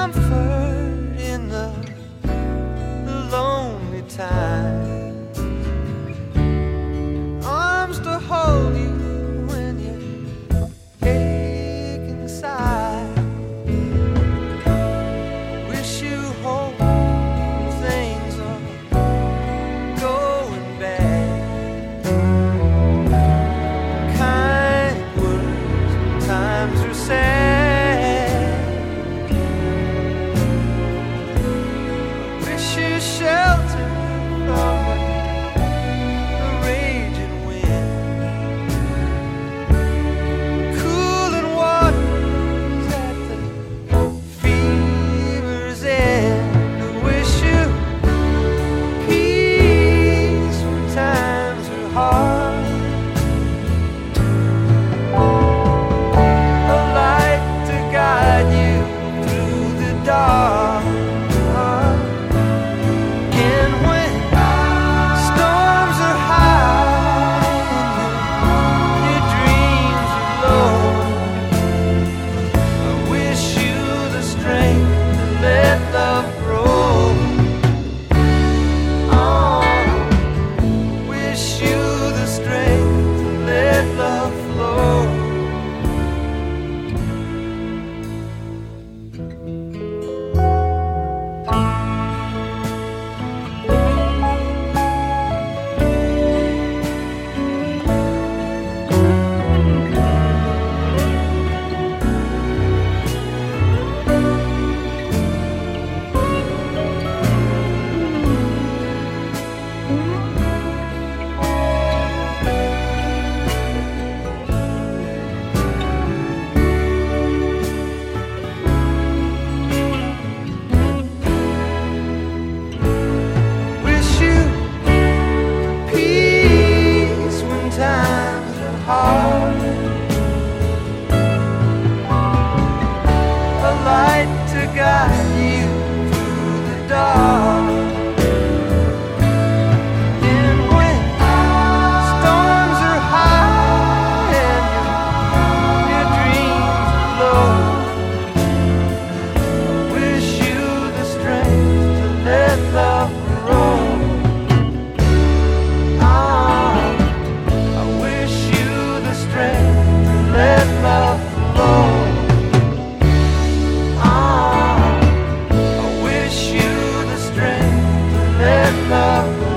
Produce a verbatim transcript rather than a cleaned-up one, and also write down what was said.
comfort in the, the lonely time. Arms to hold you when you ache inside. Wish you hope things are going bad. Kind words when times are sad. Shelter from the raging wind, cooling waters at the fever's end. I wish you peace when times are hard, a light to guide you through the dark. Guide you through the dark. And when storms are high and your, your dreams are low, I wish you the strength to let love grow. Ah, I wish you the strength to let love flow. Love.